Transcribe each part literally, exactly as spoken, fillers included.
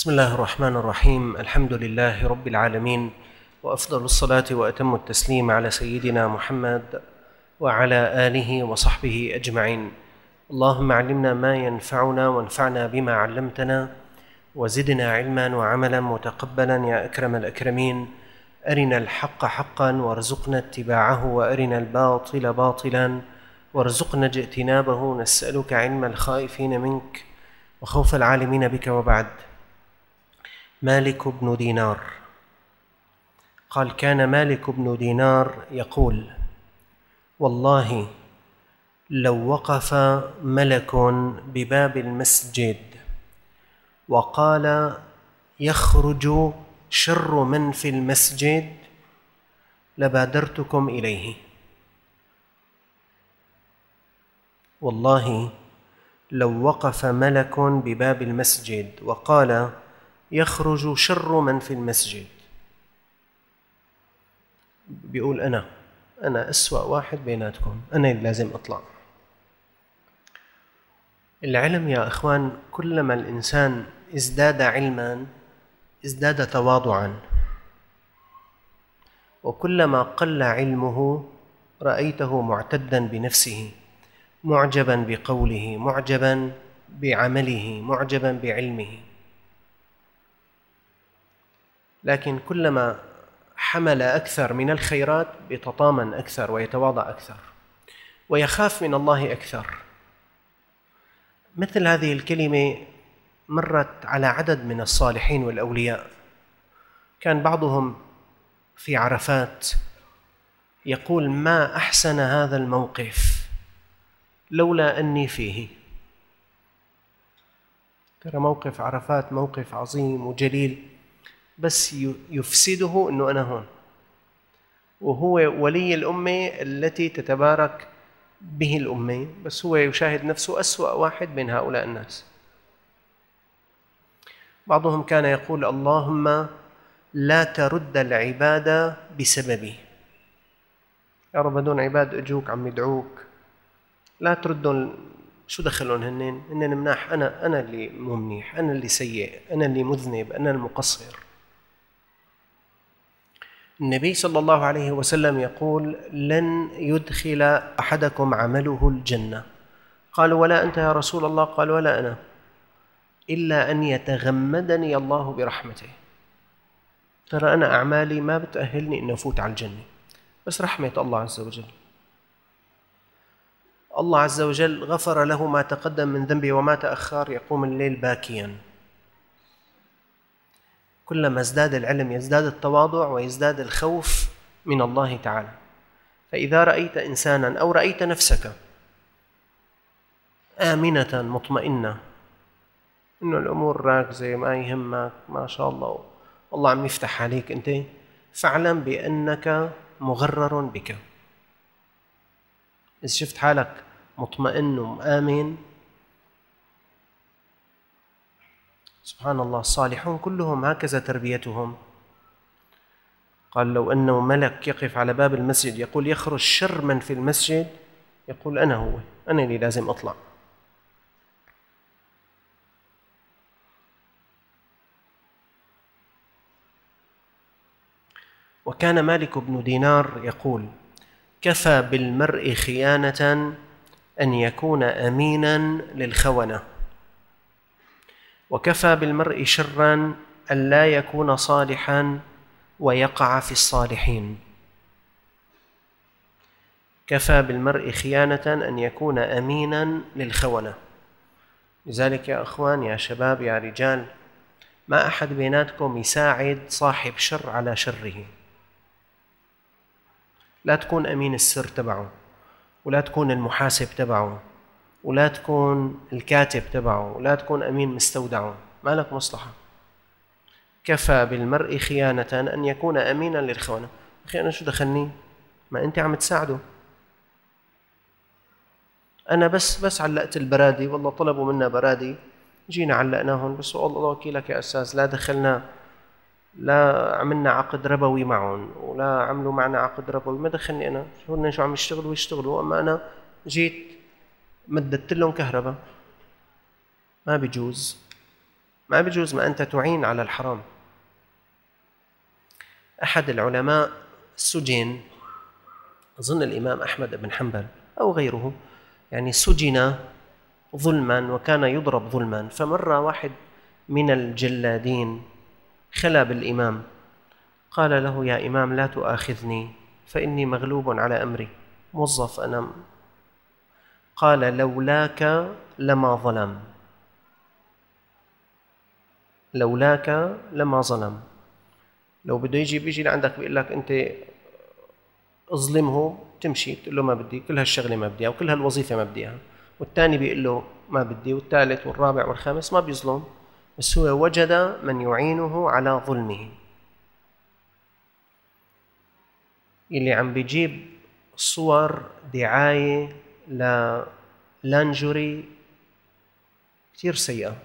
بسم الله الرحمن الرحيم. الحمد لله رب العالمين، وأفضل الصلاة وأتم التسليم على سيدنا محمد وعلى آله وصحبه أجمعين. اللهم علمنا ما ينفعنا وانفعنا بما علمتنا وزدنا علما وعملا متقبلا يا أكرم الأكرمين. أرنا الحق حقا وارزقنا اتباعه، وأرنا الباطل باطلا وارزقنا اجتنابه. نسألك علم الخائفين منك وخوف العالمين بك. وبعد. مالك بن دينار قال: كان مالك بن دينار يقول: والله لو وقف ملك بباب المسجد وقال يخرج شر من في المسجد لبادرتكم إليه. والله لو وقف ملك بباب المسجد وقال يخرج شر من في المسجد، بيقول أنا أنا أسوأ واحد بيناتكم، أنا اللي لازم أطلع. العلم يا إخوان، كلما الإنسان ازداد علما ازداد تواضعا، وكلما قل علمه رأيته معتدا بنفسه، معجبا بقوله، معجبا بعمله، معجبا بعلمه. لكن كلما حمل أكثر من الخيرات بيتطامن أكثر ويتواضع أكثر ويخاف من الله أكثر. مثل هذه الكلمة مرت على عدد من الصالحين والأولياء. كان بعضهم في عرفات يقول: ما أحسن هذا الموقف لولا أني فيه. ترى موقف عرفات موقف عظيم وجليل، بس يفسده أنه أنا هون، وهو ولي الأمة التي تتبارك به الأمة، بس هو يشاهد نفسه أسوأ واحد بين هؤلاء الناس. بعضهم كان يقول: اللهم لا ترد العباد بسببي. يا رب هدول عباد اجوك عم يدعوك، لا تردهم. شو دخلهم هنين؟ هنين مناح، أنا أنا اللي مو منيح، أنا اللي سيء، أنا اللي مذنب، أنا المقصر. النبي صلى الله عليه وسلم يقول: لن يدخل أحدكم عمله الجنة. قالوا: ولا أنت يا رسول الله؟ قال: ولا أنا، إلا أن يتغمدني الله برحمته. ترى أنا أعمالي ما بتأهلني أن أفوت على الجنة، بس رحمة الله عز وجل. الله عز وجل غفر له ما تقدم من ذنبه وما تأخر، يقوم الليل باكيا. كلما ازداد العلم يزداد التواضع ويزداد الخوف من الله تعالى. فإذا رأيت إنسانا أو رأيت نفسك آمنة مطمئنة، إنه الأمور راكزة ما يهمك، ما شاء الله والله عم يفتح عليك أنت، فاعلم بأنك مغرر بك. إذا شفت حالك مطمئن وآمن، سبحان الله، الصالحون كلهم هكذا تربيتهم. قال: لو أنه ملك يقف على باب المسجد يقول يخرج شر من في المسجد، يقول أنا هو، أنا اللي لازم أطلع. وكان مالك بن دينار يقول: كفى بالمرء خيانة أن يكون أمينا للخونة، وكفى بالمرء شرا أن لا يكون صالحا ويقع في الصالحين. كفى بالمرء خيانة أن يكون أمينا للخونة. لذلك يا أخوان، يا شباب، يا رجال، ما أحد بيناتكم يساعد صاحب شر على شره. لا تكون أمين السر تبعه، ولا تكون المحاسب تبعه، ولا تكون الكاتب تبعه، ولا تكون أمين مستودعه، ما لك مصلحة. كفى بالمرء خيانة أن يكون أمينا للخونة. أخي أنا شو دخلني؟ ما أنت عم تساعده. أنا بس بس علقت البرادي، والله طلبوا منا برادي جينا علقناهم، بس والله وكيلك يا أستاذ، لا دخلنا، لا عملنا عقد ربوي معهم، ولا عملوا معنا عقد ربوي، ما دخلني أنا. شو شو عم يشتغلوا يشتغلوا، أما أنا جيت مددت لهم كهرباء، ما بيجوز. ما بيجوز ما أنت تعين على الحرام. أحد العلماء سجن، أظن الإمام أحمد بن حنبل أو غيره، يعني سجن ظلما وكان يضرب ظلما، فمر واحد من الجلادين خلا بالإمام قال له: يا إمام لا تؤاخذني فإني مغلوب على أمري، موظف أنا. قال: لولاك لما ظلم، لولاك لما ظلم. لو بده يجي بيجي لعندك بيقول لك أنت اظلمه، تمشي تقول له ما بدي، كل هالشغلة ما بديها وكل هالوظيفة ما بديها، والثاني بيقول له ما بدي، والثالث والرابع والخامس ما بيظلم، بس هو وجد من يعينه على ظلمه. اللي عم بيجيب صور دعاية للانجوري كثير سيئة،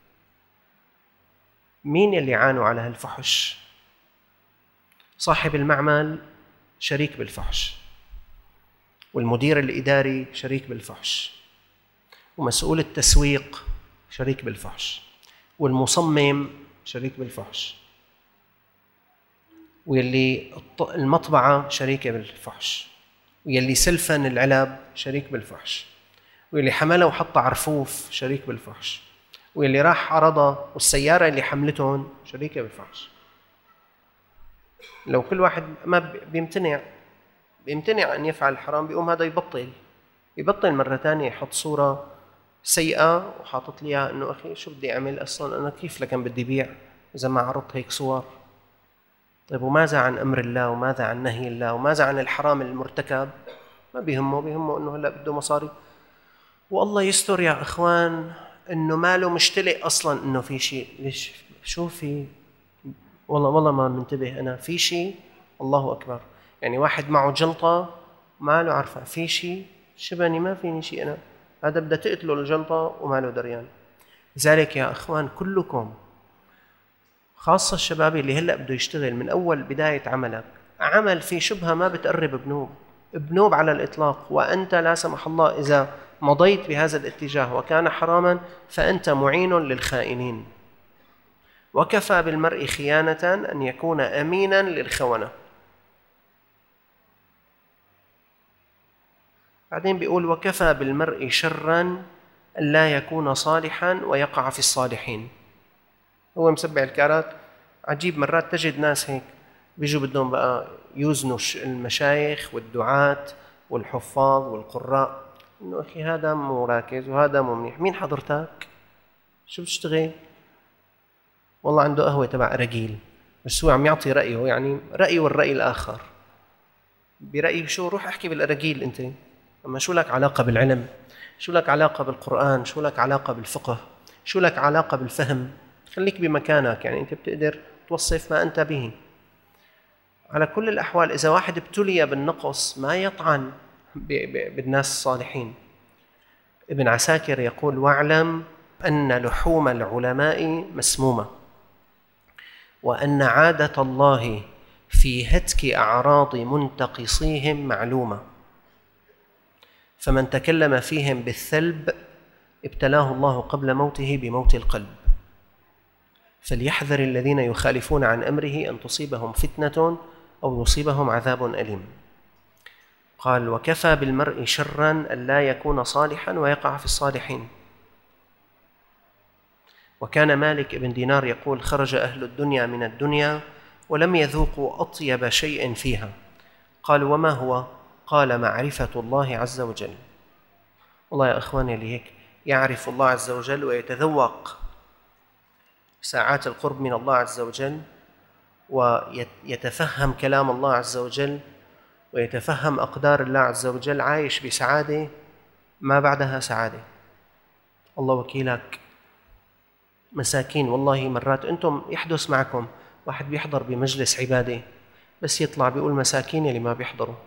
مين اللي عانوا على هالفحش؟ صاحب المعمل شريك بالفحش، والمدير الإداري شريك بالفحش، ومسؤول التسويق شريك بالفحش، والمصمم شريك بالفحش، واللي المطبعة شريكة بالفحش، واللي سلفن العلب شريك بالفحش، واللي حملها وحطها عرفوف شريك بالفحش، واللي راح عرضها والسيارة اللي حملتهم شريكة بالفحش. لو كل واحد ما بيمتنع بيمتنع أن يفعل الحرام، بيقوم هذا يبطل يبطل مرة ثانية يحط صورة سيئة وحاطط لي إياها إنه أخي شو بدي أعمل أصلاً، أنا كيف لكن بدي بيع إذا ما عرضت هيك صور؟ طيب وماذا عن أمر الله، وماذا عن نهي الله، وماذا عن الحرام المرتكب؟ ما بيهمه، بيهمه إنه هلأ بده مصاري. والله يستر يا إخوان إنه ماله مشتلق أصلاً إنه في شيء. ليش؟ شو في؟ والله والله ما منتبه أنا في شيء. الله أكبر، يعني واحد معه جلطة ما له عارفة في شيء، شبني ما فيني شيء أنا، هذا بدأ تقتله الجلطة وما له دريان. لذلك يا أخوان كلكم، خاصة الشباب اللي هلأ بده يشتغل، من أول بداية عملك عمل في شبهة ما بتقرب بنوب بنوب على الإطلاق، وأنت لا سمح الله إذا مضيت بهذا الاتجاه وكان حراما فأنت معين للخائنين. وكفى بالمرء خيانة أن يكون أمينا للخونة. بعدين بيقول: وكفى بالمرء شرا أن لا يكون صالحا ويقع في الصالحين. هو مسبع الكارات. عجيب مرات تجد ناس هيك بيجوا بدهم بقى يوزنوا المشايخ والدعاة والحفاظ والقراء، إنه أخي هذا مو راكز وهذا مو منيح. مين حضرتك؟ شو بتشتغل؟ والله عنده قهوة تبع أراجيل، بس هو عم يعطي رأيه، يعني رأيه والرأي الآخر. برأيي شو؟ روح احكي بالأراجيل أنت، أما شو لك علاقة بالعلم؟ شو لك علاقة بالقرآن؟ شو لك علاقة بالفقه؟ شو لك علاقة بالفهم؟ خليك بمكانك، يعني أنت بتقدر توصف ما أنت به. على كل الأحوال إذا واحد ابتلي بالنقص ما يطعن بالناس الصالحين. ابن عساكر يقول: واعلم أن لحوم العلماء مسمومة، وأن عادة الله في هتك أعراض منتقصيهم معلومة، فمن تكلم فيهم بالثلب ابتلاه الله قبل موته بموت القلب، فليحذر الذين يخالفون عن أمره أن تصيبهم فتنة أو يصيبهم عذاب أليم. قال: وكفى بالمرء شرا أن لا يكون صالحا ويقع في الصالحين. وكان مالك بن دينار يقول: خرج أهل الدنيا من الدنيا ولم يذوقوا أطيب شيء فيها. قال: وما هو؟ قال: معرفة الله عز وجل. والله يا أخواني اللي هيك يعرف الله عز وجل ويتذوق ساعات القرب من الله عز وجل، ويتفهم كلام الله عز وجل، ويتفهم أقدار الله عز وجل، عايش بسعادة ما بعدها سعادة. الله وكيلك مساكين، والله مرات أنتم يحدث معكم واحد بيحضر بمجلس عبادة بس يطلع بيقول مساكين اللي ما بيحضروا،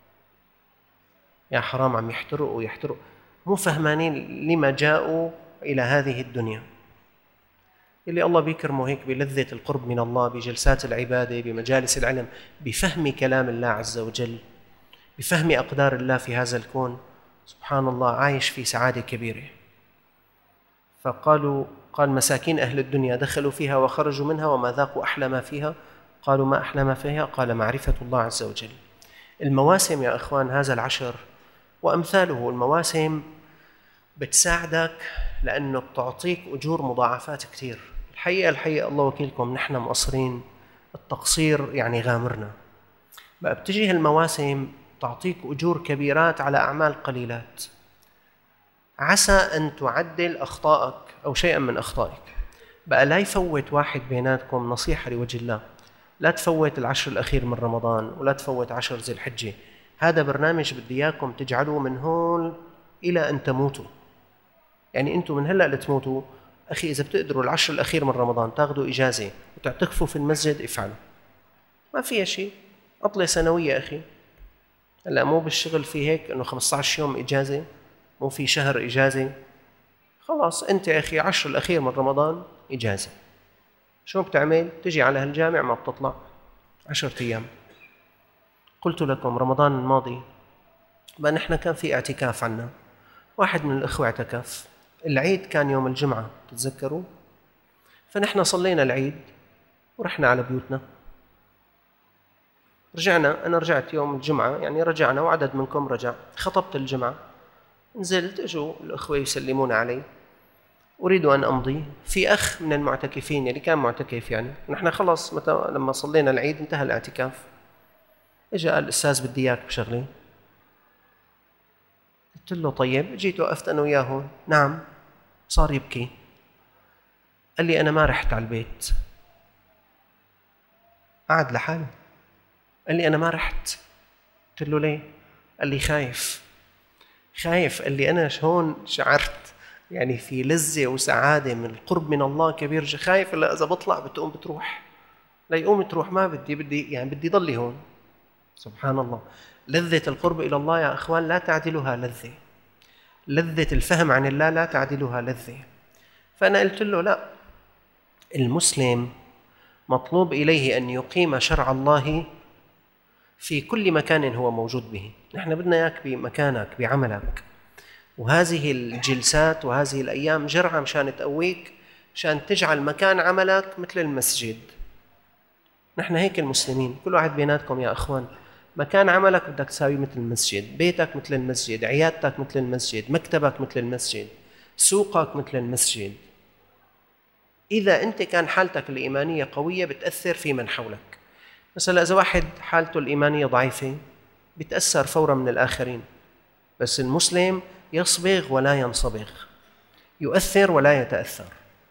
يا حرام عم يحترقوا ويحترقوا، مو فهمانين لما جاءوا إلى هذه الدنيا. اللي الله بيكرمه هيك بلذة القرب من الله، بجلسات العبادة، بمجالس العلم، بفهم كلام الله عز وجل، بفهم أقدار الله في هذا الكون، سبحان الله عايش في سعادة كبيرة. فقالوا قال مساكين أهل الدنيا دخلوا فيها وخرجوا منها وما ذاقوا أحلى ما فيها. قالوا ما أحلى ما فيها؟ قال معرفة الله عز وجل. المواسم يا أخوان، هذا العشر وأمثاله، المواسم بتساعدك لأنه بتعطيك أجور مضاعفات كتير. الحقيقة الحقيقة الله وكيلكم نحن مقصرين، التقصير يعني غامرنا. بقى بتجي هالمواسم تعطيك أجور كبيرات على أعمال قليلات، عسى أن تعدل أخطائك أو شيئا من أخطائك. بقى لا يفوت واحد بيناتكم، نصيحة لوجه الله، لا تفوت العشر الأخير من رمضان ولا تفوت عشر ذي الحجة. هذا برنامج بدي إياكم تجعلوه من هون إلى أن تموتوا. يعني أنتم من هلأ لتموتوا أخي، إذا بتقدروا العشر الأخير من رمضان تاخذوا إجازة وتعتكفوا في المسجد افعلوا، ما فيها شيء، عطلة سنوية أخي. هلا مو بالشغل في هيك إنه خمسة عشر يوم إجازة، مو في شهر إجازة، خلاص أنت يا أخي عشر الأخير من رمضان إجازة. شو بتعمل؟ تجي على هالجامع ما بتطلع عشرة أيام. قلت لكم رمضان الماضي بقى نحن كان في اعتكاف عنا، واحد من الأخوة اعتكف، العيد كان يوم الجمعة تتذكروا، فنحن صلينا العيد ورحنا على بيوتنا. رجعنا، أنا رجعت يوم الجمعة، يعني رجعنا وعدد منكم رجع، خطبت الجمعة، نزلت، اجوا الأخوة يسلمون علي، أريد أن أمضي. في أخ من المعتكفين اللي كان معتكف، يعني نحن خلص متى لما صلينا العيد انتهى الاعتكاف، اجى قال الأستاذ بدي إياك بشغلة. قلت له طيب. جيت وقفت أنا وياه هون. نعم. صار يبكي، قال لي أنا ما رحت على البيت. قعد لحاله قال لي أنا ما رحت. قلت له ليه؟ قال لي خايف خايف قال لي أنا هون شعرت يعني في لذة وسعادة من القرب من الله كبير، خايف إلا إذا بطلع بتقوم بتروح، لا يقوم تروح، ما بدي بدي يعني بدي ضلي هون. سبحان الله، لذة القرب إلى الله يا أخوان لا تعدلها لذة، لذة الفهم عن الله لا تعدلها لذة. فأنا قلت له لا، المسلم مطلوب إليه أن يقيم شرع الله في كل مكان هو موجود به. نحن بدنا إياك بمكانك بعملك، وهذه الجلسات وهذه الأيام جرعة مشان تقويك، مشان تجعل مكان عملك مثل المسجد. نحن هيك المسلمين، كل واحد بيناتكم يا أخوان مكان عملك بدك تساوي مثل المسجد، بيتك مثل المسجد، عيادتك مثل المسجد، مكتبك مثل المسجد، سوقك مثل المسجد. إذا أنت كان حالتك الإيمانية قوية بتأثر في من حولك. مثلا إذا واحد حالته الإيمانية ضعيفة بتأثر فورا من الآخرين، بس المسلم يصبغ ولا ينصبغ، يؤثر ولا يتأثر.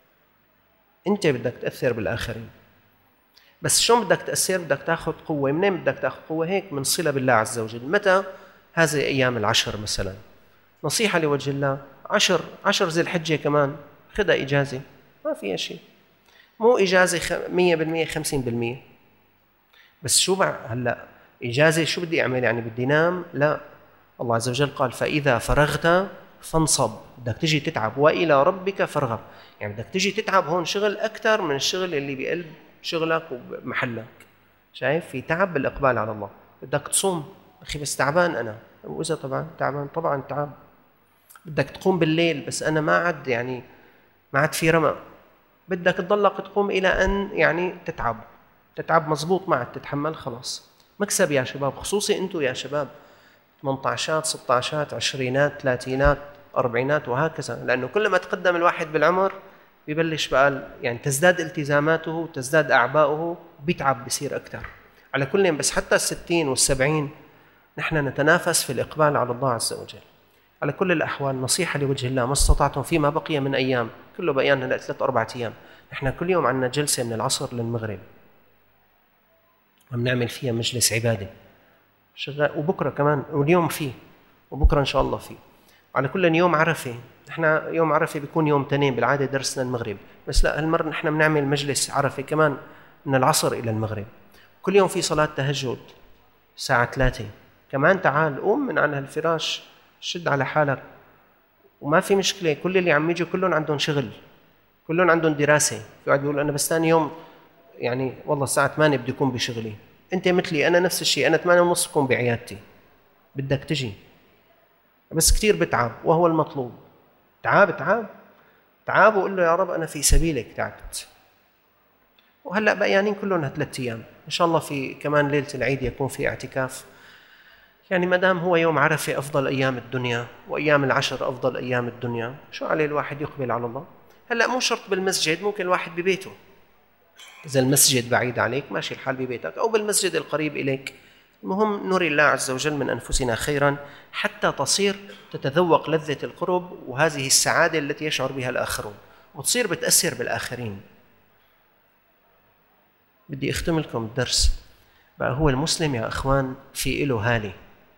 أنت بدك تأثر بالآخرين، بس شلون بدك تأثر؟ بدك تأخذ قوة. منين بدك تأخذ قوة؟ هيك من صلة بالله عز وجل. متى؟ هذه أيام العشر مثلا، نصيحة لوجه الله، عشر عشر ذي الحجة كمان خدها إجازة، ما فيها شيء، مو إجازة مية بالمية خمسين بالمية. بس شو بع هلأ إجازة شو بدي أعمل؟ يعني بدي نام؟ لا، الله عز وجل قال فإذا فرغت فانصب، بدك تجي تتعب، وإلى ربك فارغب، يعني بدك تجي تتعب هون شغل أكثر من الشغل اللي بقلب شغلك ومحلك. شايف في تعب بالإقبال على الله. بدك تصوم أخي بس تعبان أنا، وإذا طبعا تعبان طبعا تعب. بدك تقوم بالليل بس أنا ما عد يعني ما عد في رمق، بدك تضلك تقوم إلى أن يعني تتعب تتعب مزبوط، ما عد تتحمل، خلاص. مكسب يا شباب، خصوصي أنتم يا شباب ثمانية عشر ستة عشر عشرينات ثلاثينات أربعينات وهكذا، لأنه كل ما تقدم الواحد بالعمر بيبلش بقى يعني تزداد التزاماته وتزداد أعباؤه، بيتعب بيصير أكثر. على كل بس حتى الستين والسبعين نحن نتنافس في الإقبال على الله عز وجل. على كل الأحوال نصيحة لوجه الله، ما استطعتم فيما بقي من أيام، كله بقيان هلا ثلاث أربعة أيام، نحن كل يوم عندنا جلسة من العصر للمغرب عم نعمل فيها مجلس عبادة شغال، وبكرة كمان، واليوم فيه، وبكرة إن شاء الله فيه. على كل يوم عرفة، نحن يوم عرفة بيكون يوم تنين، بالعادة درسنا المغرب، بس لا هالمرة نحن بنعمل مجلس عرفة كمان من العصر إلى المغرب. كل يوم في صلاة تهجد الساعة ثلاثة، كمان تعال قوم من عن هالفراش، شد على حالك، وما في مشكلة. كل اللي عم يجوا كلهم عندهم شغل، كلهم عندهم دراسة. في واحد بيقول أنا بس ثاني يوم يعني والله الساعة ثمانية بدي أكون بشغلي. أنت مثلي أنا نفس الشيء، أنا ثمانية ونص بكون بعيادتي، بدك تجي، بس كتير بتعب وهو المطلوب. تعب تعب تعاب وقل له يا رب أنا في سبيلك تعبت. وهلأ بقيانين كلهم ثلاث أيام، إن شاء الله في كمان ليلة العيد يكون في اعتكاف. يعني ما دام هو يوم عرفة أفضل أيام الدنيا وأيام العشر أفضل أيام الدنيا، شو عليه الواحد يقبل على الله؟ هلأ مو شرط بالمسجد، ممكن الواحد ببيته، إذا المسجد بعيد عليك ماشي الحال ببيتك أو بالمسجد القريب إليك. المهم نري الله عز وجل من أنفسنا خيرا حتى تصير تتذوق لذة القرب وهذه السعادة التي يشعر بها الآخرون، وتصير بتأثر بالآخرين. بدي أختم لكم الدرس بقى. هو المسلم يا أخوان في إله هالة،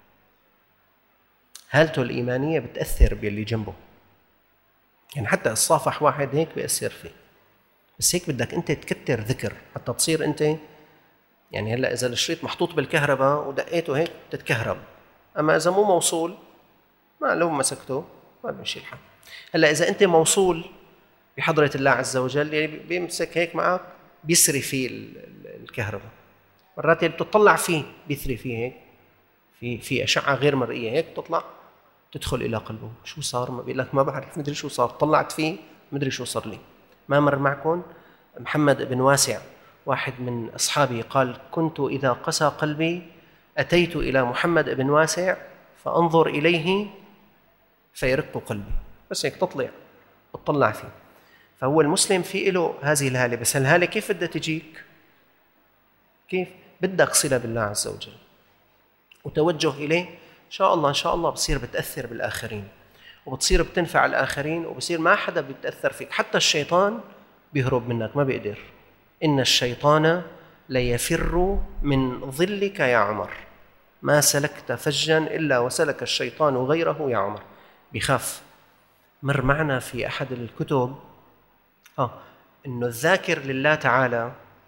هالته الإيمانية بتأثر باللي جنبه. يعني حتى الصافح واحد هيك بيأثر فيه، بس هيك بدك أنت تكتر ذكر حتى تصير أنت. يعني هلأ إذا الشريط محطوط بالكهرباء ودقيته هيك تتكهرب، أما إذا مو موصول ما لو مسكته ما بيمشي الحال. هلأ إذا أنت موصول بحضرة الله عز وجل، يعني بيمسك هيك معك بيسري فيه الكهرباء. مرات اللي بتطلع فيه بيسري فيه هيك، في في أشعة غير مرئية هيك تطلع تدخل إلى قلبه. شو صار؟ ما بيقول لك ما بعرف، مدري شو صار، طلعت فيه مدري شو صار لي. ما مر معكم محمد بن واسع واحد من أصحابي قال: كنت إذا قسى قلبي أتيت إلى محمد بن واسع فأنظر إليه فيرق قلبي. بس هيك تطلع وتطلع فيه. فهو المسلم في له هذه الهالة، بس الهالة كيف بدها تجيك؟ كيف؟ بدك صلة بالله عز وجل وتوجه إليه. إن شاء الله إن شاء الله بصير بتأثر بالآخرين وبتصير بتنفع الآخرين، وبصير ما حدا بيتأثر فيك، حتى الشيطان بيهرب منك ما بيقدر. إن الشيطان ليفر من ظلك يا عمر، ما سلكت فجا إلا وسلك الشيطان غيره يا عمر. بيخاف. مر معنا في أحد الكتب آه إنه الذاكر لله تعالى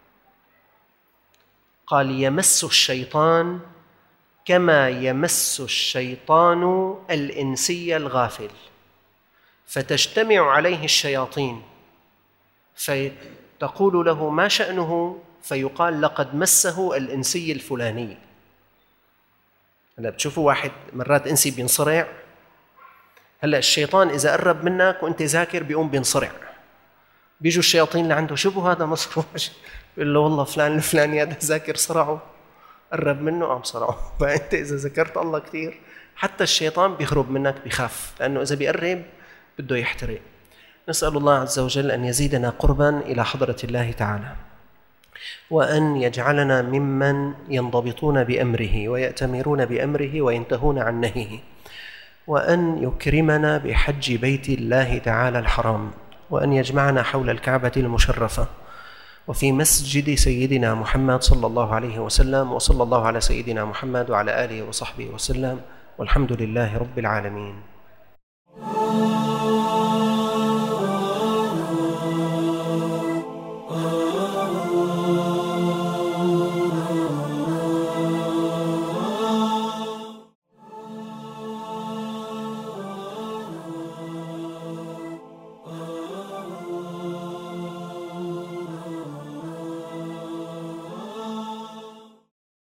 قال: يمس الشيطان كما يمس الشيطان الإنسي الغافل، فتجتمع عليه الشياطين فتقول له ما شأنه، فيقال لقد مسه الإنسي الفلاني. هلا بتشوفوا واحد مرات إنسي بينصرع. هلا الشيطان إذا قرب منك وأنت ذاكر بيقوم بينصرع، بيجوا الشياطين لعنده: شو هذا مصروع؟ بيقول له والله فلان الفلاني هذا ذاكر صرعه، قرب منه قام صرعه. فأنت إذا ذكرت الله كثير حتى الشيطان بيهرب منك، بيخاف، لأنه إذا بيقرب بده يحترق. نسأل الله عز وجل أن يزيدنا قربا إلى حضرة الله تعالى، وأن يجعلنا ممن ينضبطون بأمره ويأتمرون بأمره وينتهون عن نهيه، وأن يكرمنا بحج بيت الله تعالى الحرام، وأن يجمعنا حول الكعبة المشرفة وفي مسجد سيدنا محمد صلى الله عليه وسلم. وصلى الله على سيدنا محمد وعلى آله وصحبه وسلم، والحمد لله رب العالمين.